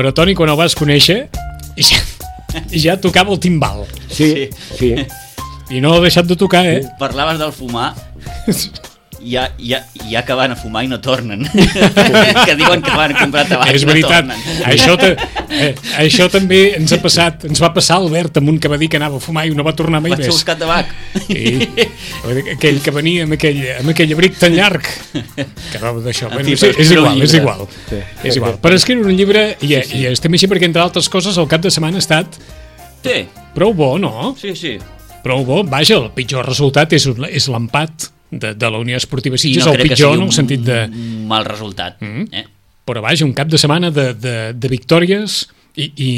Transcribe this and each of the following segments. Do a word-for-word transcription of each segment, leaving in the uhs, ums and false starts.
però Toni, quan el vas conèixer, ja, ja tocava el timbal. Sí, sí. I no l'ha deixat de tocar, eh? Parlaves del fumar... Ja, ja, ja que van a fumar i no tornen. Que diuen que van a comprar tabac és i no veritat. tornen. Això, ta, eh, això també ens ha passat. Ens va passar Albert amb un que va dir que anava a fumar i no va tornar mai Vaig a més. buscar tabac. I, aquell que venia amb aquell, amb aquell abric tan llarg que va d'això. Bueno, sí, és igual, és igual. Sí. És igual. Per escriure un llibre, i, sí, sí. i estem així perquè, entre altres coses, el cap de setmana ha estat sí. prou bo, no? Sí, sí. Prou bo. Vaja, el pitjor resultat és, és l'empat de, de la Unió Esportiva Sitges, no el pitjor en el sentit de... un mal resultat. Mm-hmm. eh? Però vaja, un cap de setmana de, de, de victòries i, i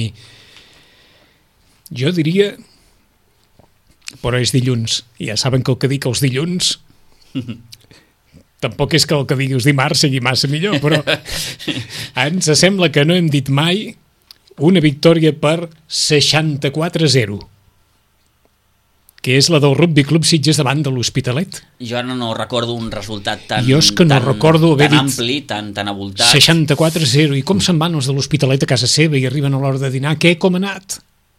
jo diria, però és dilluns, ja saben que el que dic els dilluns tampoc és que el que digui els dimarts sigui massa millor, però ens sembla que no hem dit mai una victòria per seixanta-quatre a zero, que és la del Rugby Club Sitges davant de l'Hospitalet. Jo ara no recordo un resultat tan, jo és que no tan, recordo haver tan dit ampli, tan, tan avoltat. seixanta-quatre a zero. I com se'n van els de l'Hospitalet a casa seva i arriben a l'hora de dinar? Què, com ha anat?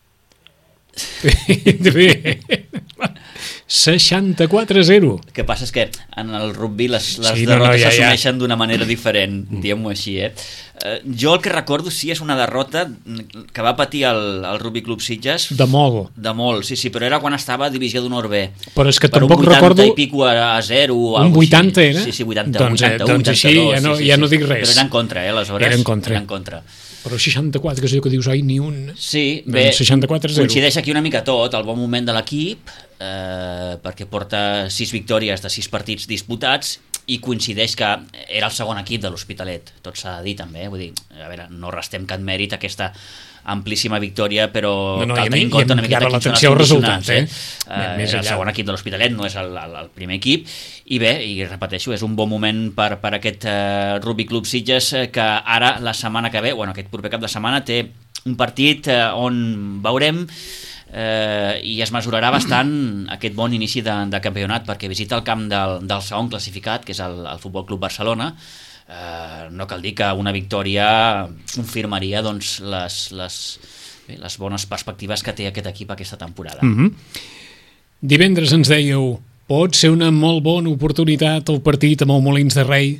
seixanta-quatre a zero. El que passa és que en el rugby les, les sí, no, derrotes no, ja, s'assumeixen ja. d'una manera diferent, diguem-ho així. Eh? Uh, jo el que recordo sí és una derrota que va patir el, el Rugby Club Sitges. De molt. De molt, sí, sí, però era quan estava a Divisió d'Honor B. Però és que per tampoc un vuitanta recordo... i pico a zero. Un vuitanta així. era? Sí, sí, vuitanta, doncs, vuitanta-u, doncs així vuitanta-dos, ja no, sí, sí, ja sí. no dic res. Però era en contra, eh, aleshores. Era en contra. Era en contra. Però seixanta-quatre, que és allò que dius, ai, ni un... Sí, bé, doncs seixanta-quatre a zero. Coincideix aquí una mica tot, el bon moment de l'equip, eh, perquè porta sis victòries de sis partits disputats, i coincideix que era el segon equip de l'Hospitalet, tot s'ha de dir també, vull dir, a veure, no restem cap mèrit a aquesta amplíssima victòria, però no, no, cal tenir en mi, compte una miqueta quins són els condicionants, eh? eh? Més el segon equip de l'Hospitalet, no és el, el, el primer equip, i bé, i repeteixo, és un bon moment per, per aquest eh, Rugby Club Sitges, eh, que ara, la setmana que ve, bueno, aquest proper cap de setmana, té un partit eh, on veurem eh, i es mesurarà bastant aquest bon inici de, de campionat, perquè visita el camp del, del segon classificat, que és el, el Futbol Club Barcelona. Eh, no cal dir que una victòria confirmaria doncs, les, les, bé, les bones perspectives que té aquest equip aquesta temporada. Mm-hmm. Divendres ens dèieu, pot ser una molt bona oportunitat el partit amb el Molins de Rei?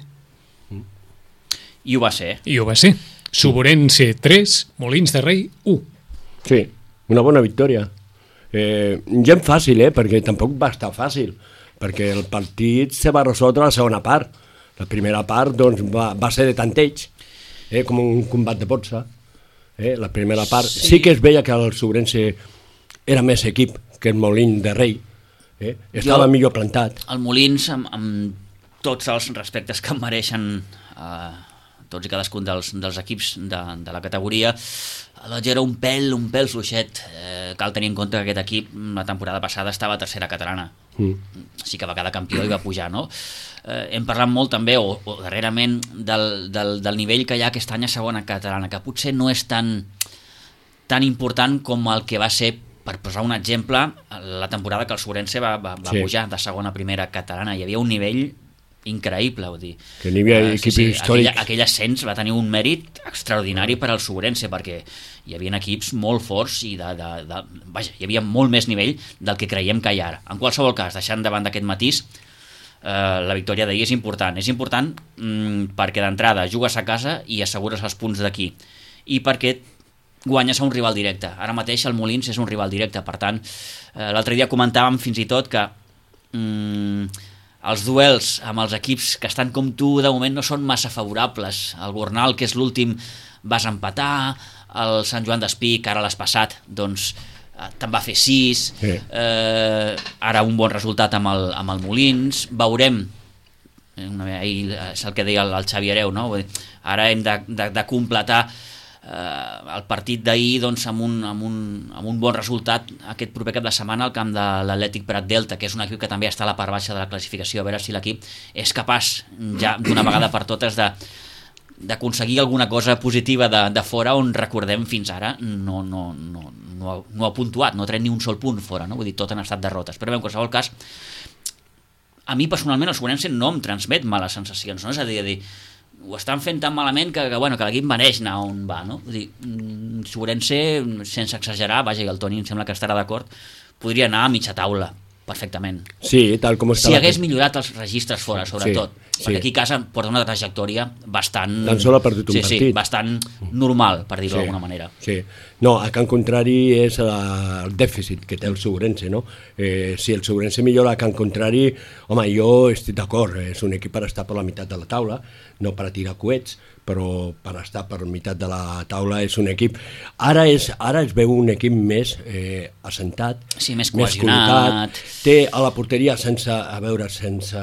I ho va ser. I ho va ser. Suborense tres, Molins de Rei u. Sí, una bona victòria. Eh, ja és fàcil, eh, perquè tampoc va estar fàcil, perquè el partit se va resoldre a la segona part. La primera part doncs, va, va ser de tanteig, eh, com un combat de boxa. Eh, la primera part sí. sí que es veia que el Suborense era més equip que el Molins de Rei. Eh? Estava jo, millor plantat. El Molins, amb, amb tots els respectes que mereixen eh, tots i cadascun dels, dels equips de, de la categoria, doncs era un pèl, un pèl fluixet. Eh, cal tenir en compte que aquest equip la temporada passada estava a tercera catalana. Mm. Sí que va quedar campió i va pujar, no? Eh, hem parlat molt també, o, o darrerament, del, del, del nivell que hi ha aquest any a segona catalana, que potser no és tan, tan important com el que va ser, per posar un exemple, la temporada que el Suborense va, va, va sí. pujar de segona a primera catalana. Hi havia un nivell increïble, vull dir. Que n'hi havia uh, equips sí, sí, històrics. Aquell, aquell ascens va tenir un mèrit extraordinari per al Suborense, perquè hi havia equips molt forts i de, de, de, vaja, hi havia molt més nivell del que creiem que hi ha ara. En qualsevol cas, deixant davant d'aquest matís, uh, la victòria d'ahir és important. És important mm, perquè d'entrada jugues a casa i assegures els punts d'aquí. I perquè guanyes a un rival directe. Ara mateix el Molins és un rival directe, per tant, uh, l'altre dia comentàvem fins i tot que mm, els duels amb els equips que estan com tu de moment no són massa favorables. El Gornal, que és l'últim, vas empatar, el Sant Joan d'Espí, que ara l'has passat, doncs te'n va fer sis, sí. eh, ara un bon resultat amb el, amb el Molins, veurem, una, ahir és el que deia el, el Xavi Hereu, no? Ara hem de, de, de completar eh, el partit d'ahir doncs, amb, un, amb, un, amb un bon resultat aquest proper cap de setmana al camp de l'Atlètic Prat Delta, que és un equip que també està a la part baixa de la classificació, a veure si l'equip és capaç ja d'una vegada per totes de d'aconseguir alguna cosa positiva de, de fora, on recordem fins ara no, no, no, no, ha, no ha puntuat, no ha tret ni un sol punt fora, no? Vull dir, tot han estat derrotes, però bé, en qualsevol cas a mi personalment el Suborense no em transmet males sensacions, no? És a dir, a dir ho estan fent tan malament que, que, bueno, que l'equip mereix anar on va, no? Vull dir, Sobrense, sense exagerar, vaja, i el Toni em sembla que estarà d'acord, podria anar a mitja taula, perfectament. Sí, tal com està. Si hagués millorat els registres fora, sobretot. Sí, perquè sí. aquí a casa porta una trajectòria bastant... Tan sol ha perdut un sí, partit. Sí, bastant normal, per dir-ho Sí, d'alguna manera. Sí. No, a Can Contrari és la, el dèficit que té el Segurense, no? Eh, si el Segurense millora a Can Contrari, home, jo estic d'acord, és un equip per estar per la meitat de la taula, no per a tirar coets, però per estar per meitat de la taula és un equip... Ara es, ara es veu un equip més eh, assentat, Sí, més més cohesionat. col·locat, té a la porteria sense, a veure, sense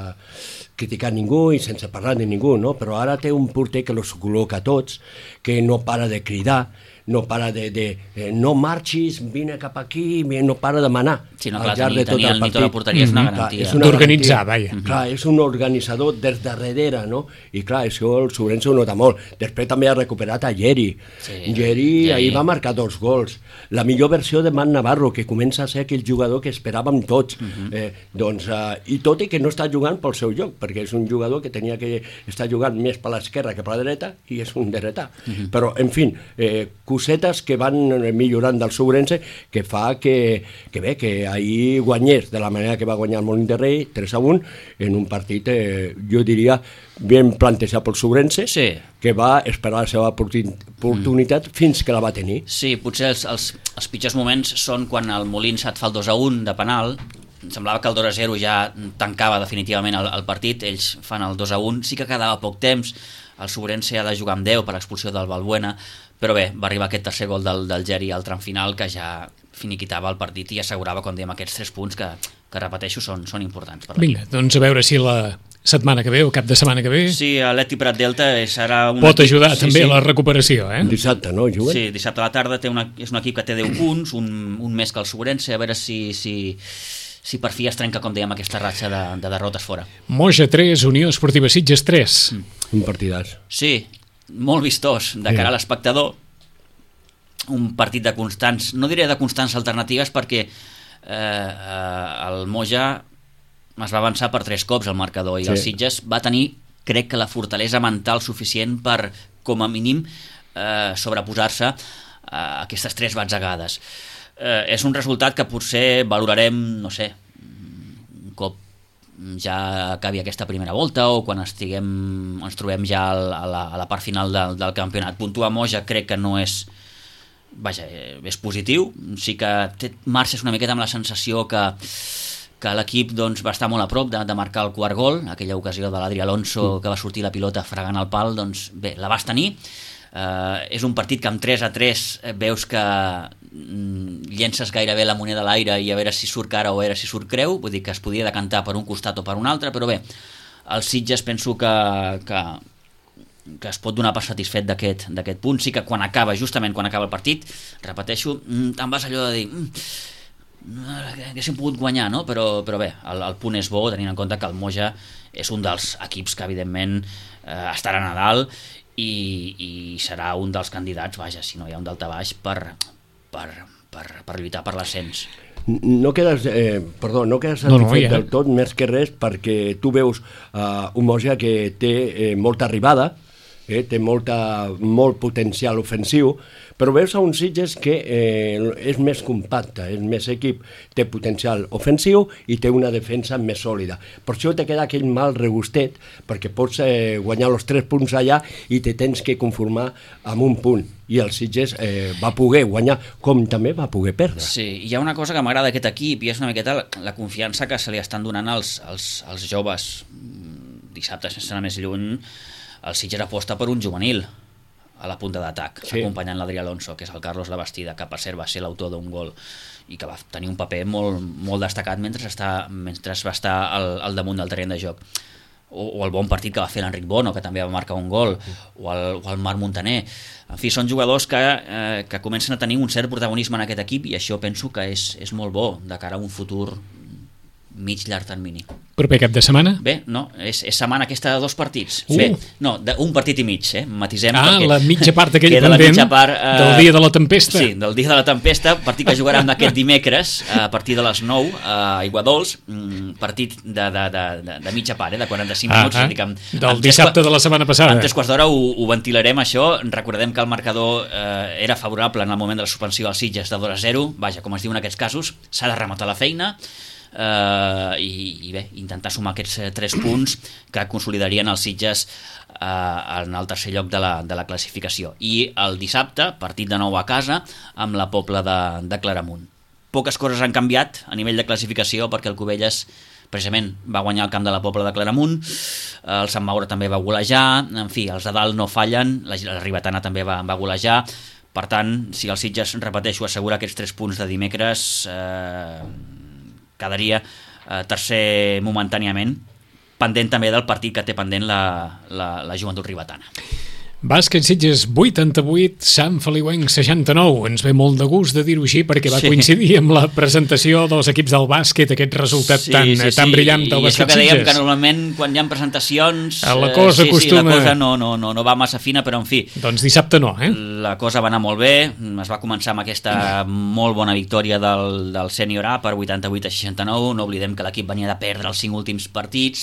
criticar ningú i sense parlar de ningú, no? Però ara té un porter que els col·loca tots, que no para de cridar, no para de, de eh, no marxis, vine cap aquí, no para de manar. Sí, no, al clar, llarg tenir, de tot tenir el el mito partit. de la porteria és una Clar, garantia. és una D'organitzar, garantia. vaja. Clar, és un organitzador des de darrere, no? I clar, això el Sobrense ho nota molt. Després també ha recuperat a Geri. Sí, Geri, Geri. ahir va marcar dos gols. La millor versió de Man Navarro, que comença a ser aquell jugador que esperàvem tots. Uh-huh. eh, doncs, eh, I tot i que no està jugant pel seu lloc, perquè és un jugador que tenia que estar jugant més per l'esquerra que per la dreta, i és un dretà. Uh-huh. Però, en fi, eh, cosetes que van millorant del Sobrense, que fa que, que bé, que ahir guanyés de la manera que va guanyar el Molins de Rei, tres a un, en un partit, eh, jo diria, ben plantejat pel Sobrense, Sí. que va esperar la seva oportunitat mm. fins que la va tenir. Sí, potser els, els, els pitjors moments són quan el Molins et fa el dos a un de penal. Em semblava que el dos a zero ja tancava definitivament el, el partit, ells fan el dos a un, sí que quedava poc temps, el Sobrense ha de jugar amb deu per l'expulsió del Balbuena, però bé, va arribar aquest tercer gol del, del Geri al tram final que ja finiquitava el partit i assegurava, com dèiem, aquests tres punts que, que repeteixo, són, són importants per l'equip. Vinga, doncs a veure si la setmana que ve o cap de setmana que ve Sí, l'Eti Prat Delta serà un pot equip, ajudar sí, també sí. a la recuperació, eh? Dissabte, no, juguen? Sí, dissabte a la tarda té una, és un equip que té deu punts, un, un més que el Sobrense, a veure si, si, si per fi es trenca, com dèiem, aquesta ratxa de, de derrotes fora. Moja tres, Unió Esportiva Sitges tres. Un partidàs. Sí, molt vistós de cara a l'espectador, un partit de constants, no diré de constants alternatives perquè eh, eh, el Moja es va avançar per tres cops al marcador i Sí. el Sitges va tenir, crec que la fortalesa mental suficient per, com a mínim, eh, sobreposar-se a aquestes tres batzegades. Eh, és un resultat que potser valorarem, no sé, un cop ja acabi aquesta primera volta o quan estiguem, ens trobem ja al, a, la, a la part final del, del campionat. Puntuar Moja crec que no és vaja, és positiu, sí que té, marxes una miqueta amb la sensació que, que l'equip doncs, va estar molt a prop de, de marcar el quart gol, aquella ocasió de l'Adri Alonso que va sortir la pilota fregant el pal, doncs bé, la vas tenir. Uh, és un partit que amb tres a tres veus que mm, llences gairebé la moneda a l'aire i a veure si surt cara o a veure si surt creu, vull dir que es podia decantar per un costat o per un altre, però bé, el Sitges penso que, que, que es pot donar per satisfet d'aquest d'aquest punt. Sí que quan acaba, justament quan acaba el partit, repeteixo, mm, te'n vas allò de dir mm, haguéssim pogut guanyar, no? Però, però bé, el, el punt és bo, tenint en compte que el Moja és un dels equips que evidentment eh, estarà a Nadal i, i serà un dels candidats, vaja, si no hi ha un daltabaix, per, per, per, per lluitar per l'ascens. No quedes, eh, perdó, no quedes No, no, satisfet ja. del tot, més que res, perquè tu veus uh, un Moja que té eh, molta arribada, eh, té molta, molt potencial ofensiu, però veus a un Sitges que eh, és més compacte, és més equip, té potencial ofensiu i té una defensa més sòlida. Per això te queda aquell mal regustet, perquè pots eh, guanyar els tres punts allà i te tens que conformar amb un punt. I el Sitges eh, va poder guanyar, com també va poder perdre. Sí, hi ha una cosa que m'agrada d'aquest equip i és una miqueta la, la confiança que se li estan donant als, als, als joves. Dissabte, sense anar més lluny, el Sitges aposta per un juvenil a la punta d'atac, Sí. acompanyant l'Adri Alonso, que és el Carlos Labastida, que per cert va ser l'autor d'un gol i que va tenir un paper molt, molt destacat mentre, està, mentre va estar al, al damunt del terreny de joc. O, o el bon partit que va fer l'Enric Bono, que també va marcar un gol, o el, o el Marc Montaner. En fi, són jugadors que, eh, que comencen a tenir un cert protagonisme en aquest equip i això penso que és, és molt bo de cara a un futur mig llarg termini. Proper cap de setmana? Bé, no, és, és setmana aquesta de dos partits. Uh. Bé, no, de, un partit i mig, eh? Matisem. Ah, perquè la mitja part aquella queda la pendent mitja part, eh, del dia de la tempesta. Sí, del dia de la tempesta, partit que jugarem aquest dimecres a partir de les nou a Aiguadols, partit de, de, de, de, de mitja part, eh? De quaranta-cinc ah, minuts. Ah, dic, amb, del amb dissabte de la setmana passada. En tres quarts d'hora ho, ho ventilarem, això. Recordem que el marcador eh, era favorable en el moment de la suspensió als Sitges de dos a zero. Vaja, com es diu en aquests casos, s'ha de rematar la feina. Uh, i, i bé, intentar sumar aquests uh, tres punts que consolidarien els Sitges uh, en el tercer lloc de la, de la classificació. I el dissabte, partit de nou a casa amb la Pobla de, de Claramunt. Poques coses han canviat a nivell de classificació perquè el Cubelles precisament va guanyar el camp de la Pobla de Claramunt, el Sant Maure també va golejar, en fi, els de dalt no fallen, la, la Ribetana també va, va golejar. Per tant, si els Sitges, repeteixo, assegura aquests tres punts de dimecres, eh, quedaria eh, tercer momentàniament, pendent també del partit que té pendent la, la, la Joventut Ribetana. Bàsquet Sitges vuitanta-vuit, Sant Feliuenc seixanta-nou. Ens ve molt de gust de dir-ho així perquè va sí. coincidir amb la presentació dels equips del bàsquet, aquest resultat sí, tan, sí, tan sí. brillant del I bàsquet Sitges. I això que dèiem Sitges. que normalment quan hi ha presentacions la cosa eh, sí, acostuma... sí, la cosa no, no, no, no va massa fina, però en fi. Doncs dissabte no, eh? La cosa va anar molt bé, es va començar amb aquesta molt bona victòria del, del Sènior A per vuitanta-vuit a seixanta-nou. No oblidem que l'equip venia de perdre els cinc últims partits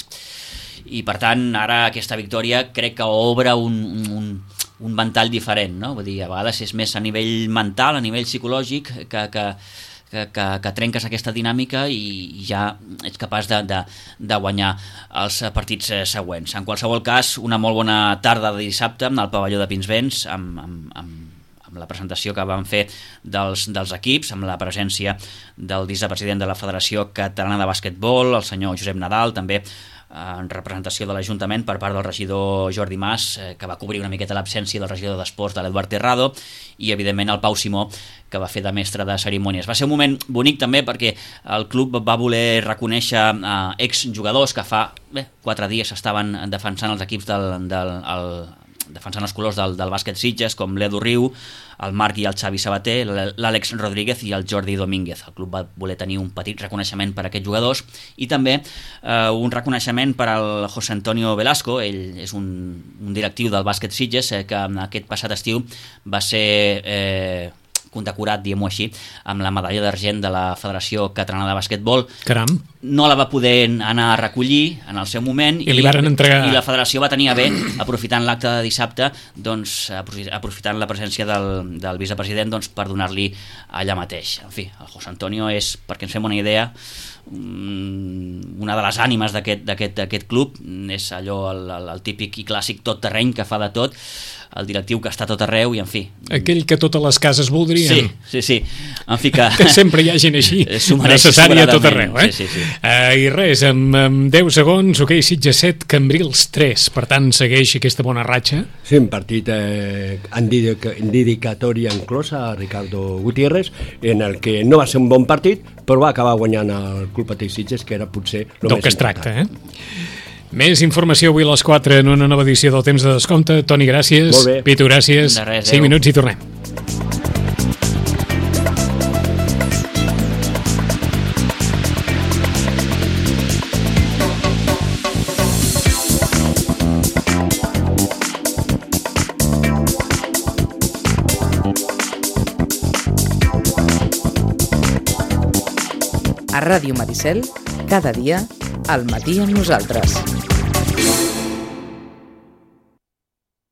i per tant ara aquesta victòria crec que obre un, un, un ventall diferent, no? Vull dir, a vegades és més a nivell mental, a nivell psicològic que, que, que, que, que trenques aquesta dinàmica i ja ets capaç de, de, de guanyar els partits següents. En qualsevol cas, una molt bona tarda de dissabte al pavelló de Pinsbens amb, amb, amb amb la presentació que van fer dels, dels equips, amb la presència del vicepresident de la Federació Catalana de Basquetbol, el senyor Josep Nadal, també en representació de l'Ajuntament per part del regidor Jordi Mas, eh, que va cobrir una miqueta l'absència del regidor d'Esports de l'Eduard Terrado, i evidentment el Pau Simó, que va fer de mestre de cerimònies. Va ser un moment bonic també perquè el club va voler reconèixer eh, exjugadors que fa bé, quatre dies estaven defensant els equips del, del el, defensant els colors del, del bàsquet Sitges, com l'Edu Riu, el Marc i el Xavi Sabater, l'Àlex Rodríguez i el Jordi Domínguez. El club va voler tenir un petit reconeixement per a aquests jugadors i també eh, un reconeixement per al José Antonio Velasco. Ell és un, un directiu del bàsquet Sitges eh, que aquest passat estiu va ser eh, condecorat, diguem-ho així, amb la medalla d'argent de la Federació Catalana de Basquetbol. Caram. No la va poder anar a recollir en el seu moment i, i, li varen entregar... i la federació va tenir a bé, aprofitant l'acte de dissabte, doncs, aprofitant la presència del, del vicepresident, doncs, per donar-li allà mateix. En fi, el José Antonio és, perquè ens fem una idea, una de les ànimes d'aquest club, és allò el, el, el típic i clàssic tot terreny que fa de tot, el directiu que està tot arreu i en fi... Aquell que totes les cases voldrien. Sí, sí, sí. En fi que... que sempre hi ha gent així, necessària a tot arreu. Eh? Sí, sí, sí. Uh, I res, amb, amb deu segons, ok, Sitges set, Cambrils tres. Per tant, segueix aquesta bona ratxa. Sí, un partit eh, en dedicatòria enclosa a Ricardo Gutiérrez, en el que no va ser un bon partit, però va acabar guanyant el Club Patí Sitges, que era potser el del més que es tracta, eh? Més informació avui a les quatre en una nova edició del Temps de Descompte. Toni, gràcies. Molt bé. Pitu, gràcies. De res, cinc minuts i tornem. A Ràdio Maricel, cada dia, al matí amb nosaltres.